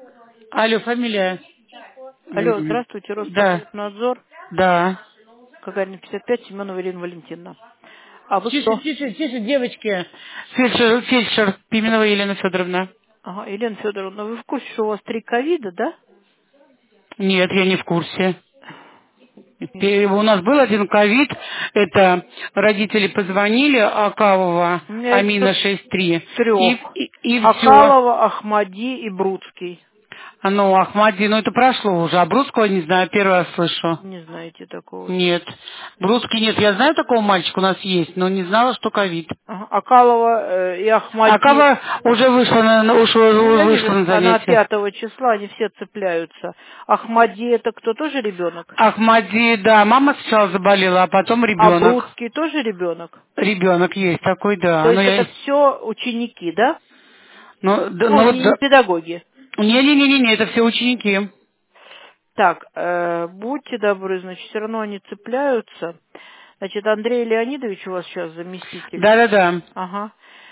Алло, фамилия? Алло, здравствуйте, Да, Роспотребнадзор. да. Гагарина 55, Семенова Ирина Валентиновна. А вы Тише, кто? тише, тише, девочки. Фельдшер Пименова Елена Федоровна. Ага, Елена Федоровна, вы в курсе, что у вас 3 ковида, да? Нет, я не в курсе. У нас был один ковид, это родители позвонили, Акавова, У меня их Амина 6-3, 3. и все. Акалова, Ахмади и Брудский. Ну, Ахмади, ну это прошло уже, а Брусского не знаю, первый раз слышу. Не знаете такого. Нет. Брусский нет, я знаю такого мальчика у нас есть, но не знала, что ковид. Ага, Акалова и А Ахмади. Кава уже вышла Ну, я вышла вижу, на она занятие. 5 числа, они все цепляются. Ахмади это кто, тоже ребенок? Ахмади, да, мама сначала заболела, а потом А ребенок. Брудский тоже ребенок? Ребенок есть такой, да. То Но есть я, это все ученики, да? ну, да, Ну, ну вот, не педагоги. не, это все ученики. Так, будьте добры, значит, все равно они цепляются. Значит, Андрей Леонидович у вас сейчас заместитель. Да. Ага.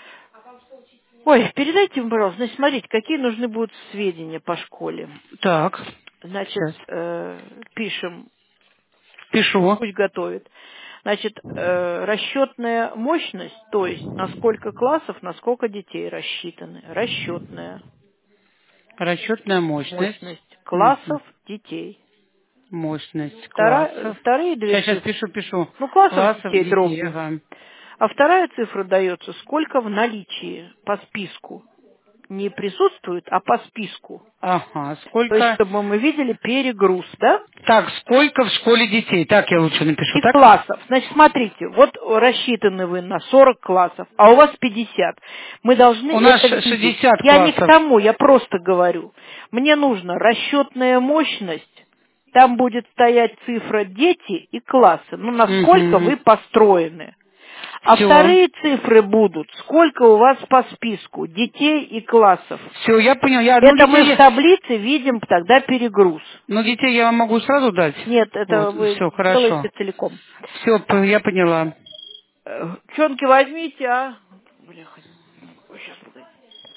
Ой, передайте ему, пожалуйста, значит, смотрите, какие нужны будут сведения по школе. Так, Значит, сейчас. пишем, Пишу. пусть готовит. Значит, расчетная мощность, то есть на сколько классов, на сколько детей рассчитаны. Расчетная Расчетная мощность. мощность Мгм. классов детей. Мощность классов. Вторые две Сейчас цифры. пишу. Ну, классов Классов детей детей, дробью. ага. А вторая цифра дается, сколько в наличии по списку. Не присутствует, а по списку. Ага, То есть, сколько... чтобы мы видели перегруз, да? Так, сколько в школе детей? Так я лучше напишу, И так? классов. Значит, смотрите, вот рассчитаны вы на 40 классов, а у вас 50. Мы должны У нас это видеть. 60 Я не к классов. тому, я просто говорю. Мне нужна расчетная мощность. Там будет стоять цифра дети и классы. Ну, насколько Угу. вы построены. А Все. вторые цифры будут, сколько у вас по списку детей и классов. Все, я понял. Ну, Это мы в таблице видим тогда перегруз. детей я вам могу сразу дать. Нет, это Вот, вы все, хорошо. делаете целиком. Все, я поняла. Чонки возьмите, а? Бляха, сейчас погоди.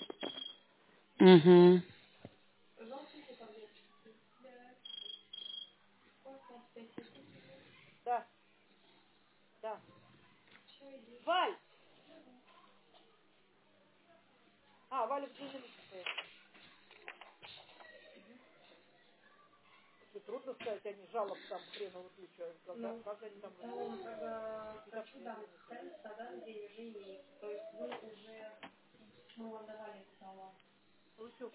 Угу. Да, да. Валь! А, Валя в грузовике поехала. Что, трудно сказать, они жалоб там хреново туча. Как они там разберутся? Никак не принесли. Ну, всё,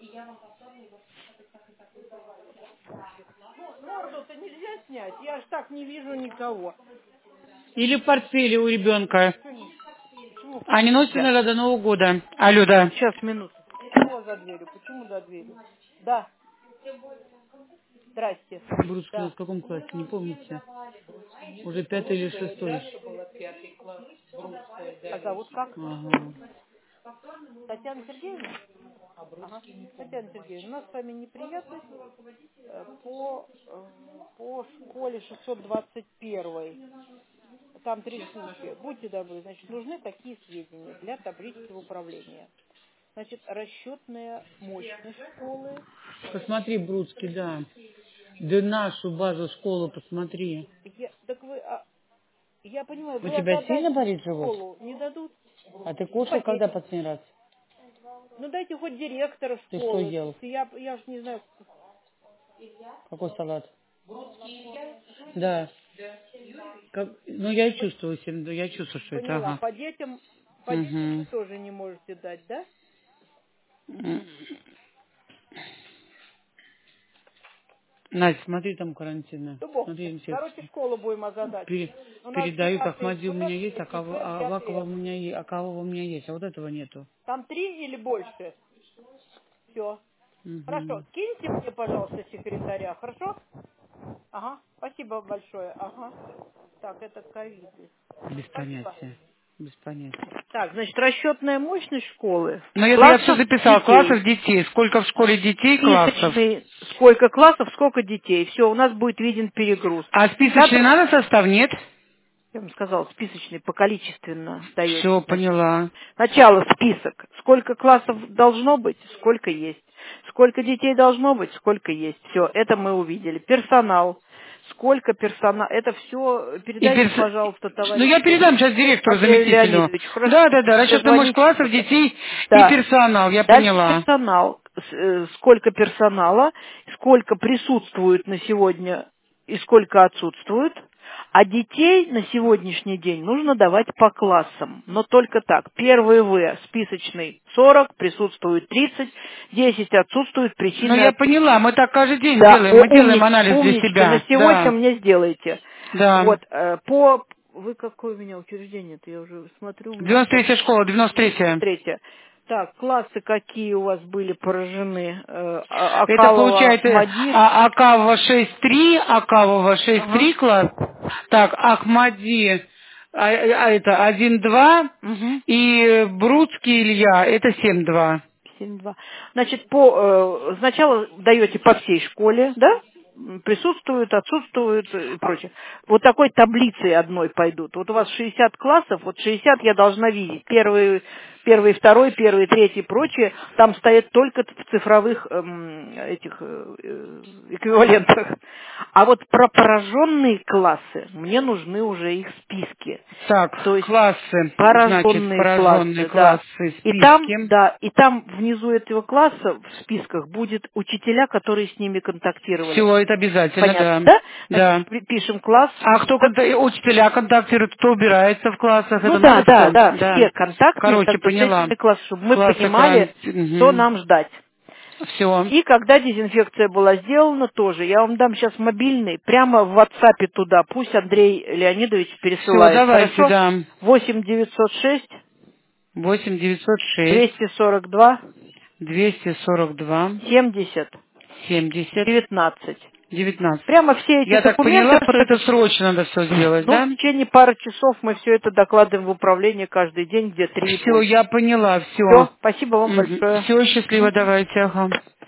ну, морду-то нельзя снять, я ж так не вижу никого. Или в портфеле у ребенка. Почему Они носят нельзя? иногда до Нового года. Алло, да. Сейчас, минуту. Кто за дверью? Почему за дверью? Да, здрасте. Брусский у нас Да. в каком классе, не помните? Уже 5-й или 6-й. А зовут как? Ага. Татьяна Сергеевна? Ага. Татьяна Сергеевна, у нас с вами неприятность по школе 621. Там 3 случая. Будьте добры, значит, нужны такие сведения для таблицы управления. Значит, расчетная мощность школы. Посмотри, Брудский, да. Да нашу базу школу посмотри. Так вы, я понимаю, У вы тебя отдать сильно болит в живот? школу не дадут? А ты кушал Хотите. когда последний раз? Ну дайте хоть директора Ты что школы. ел? Я ж не знаю. Какой салат? Да. Ну, я чувствую, я чувствую, что это, Поняла. ага. По детям вы Угу. тоже не можете дать, да? Надь, смотри, там карантинно. Да бог. Смотри, Короче, инфекция. школу будем озадачивать. У нас Передают, 12 Ахмади у меня Б есть, и четвертый Авакова у отряд. меня есть, а кого у меня есть, а вот этого нету. Там 3 или больше? Все. Хорошо. Угу. Киньте мне, пожалуйста, секретаря, хорошо? Ага. Спасибо большое. Ага. Так, это ковиды. Без Спасибо. понятия. Без понятия. Так, значит, расчетная мощность школы. Ну, это я все Классов записал. детей. Классов детей. Сколько в школе детей, классов. Списочный, сколько классов, сколько детей. Все, у нас будет виден перегруз. А списочный Надо, надо состав? Нет? я вам сказала, списочный по количественно дается. Все, Значит, поняла. сначала список. Сколько классов должно быть, сколько есть. Сколько детей должно быть, сколько есть. Все, это мы увидели. Персонал. Сколько персонала. Это все передайте, пожалуйста, Ну, я товарищу передам сейчас директору, Андрею заместителю. Леонидовичу. Хорошо. Да, расчетная мощь Позвоните. классов, детей и Да. персонал, я Дальше поняла. персонал. Сколько персонала, сколько присутствует на сегодня и сколько отсутствует. А детей на сегодняшний день нужно давать по классам. Но только так. Первый В списочный 40, присутствует 30, 10 отсутствует, причины Ну, я отсутствуют. поняла, мы так каждый день Да, делаем, мы делаем умничка, анализ для умничка. На себя. сегодня мне сделайте. Да. Вот, вы какое у меня учреждение-то? Я уже смотрю. У меня 93-я школа, 93-я. 93-я. Так, классы какие у вас были поражены? Это Акалова, получается Ахмади. Акавова 6-3, Акавова 6-3 Ага. класс. Так, Ахмади, это 1-2, Угу. и Брудский Илья, это 7-2. 7-2. Значит, сначала даете по всей школе, да? Присутствуют, отсутствуют и прочее. Вот такой таблицей одной пойдут. Вот у вас 60 классов, вот 60 я должна видеть. Первый, второй, первый, третий и прочее. Там стоят только в цифровых эквивалентах. А вот про пораженные классы мне нужны уже их списки. Так, То есть классы, значит, пораженные пораженные классы, да. классы, И там, списки. да, и там внизу этого класса в списках будет учителя, которые с ними контактировали. Все, это обязательно, Понятно, да. да? Значит, Да. пишем класс. А кто учителя контактируют, кто убирается в классах, Ну это да, надо да, все? да, Да. все контактные Короче, как бы с поняла. этими классами, чтобы мы Класс понимали, что экран. нам ждать. Все. И когда дезинфекция была сделана, тоже. Я вам дам сейчас мобильный, прямо в WhatsApp туда. Пусть Андрей Леонидович Все, пересылает. давайте, Хорошо? да. 8-906 8-906 242 242 70 70 19. 19. Прямо все эти Я так документы поняла, что это срочно надо все сделать, ну, да? в течение пары часов мы все это докладываем в управление каждый день, где 3 и Все, больше. я поняла, все. Все, спасибо вам большое. Все, счастливо, давайте, ага.